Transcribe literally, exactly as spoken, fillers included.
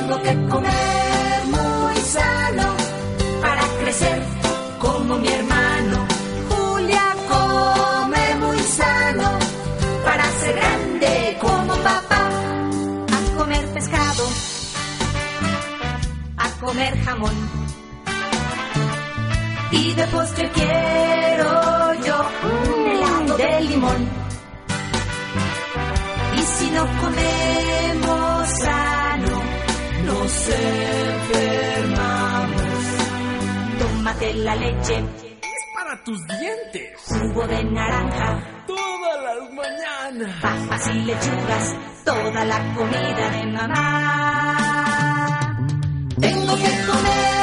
Tengo que comer muy sano para crecer como mi hermano. Julia come muy sano para ser grande como papá. A comer pescado, a comer jamón. Y de postre quiero yo un helado de limón. Y si no comemos sano, nos enfermamos. Tómate la leche, es para tus dientes. Jugo de naranja, todas las mañanas. Papas y lechugas, toda la comida de mamá. Tengo que comer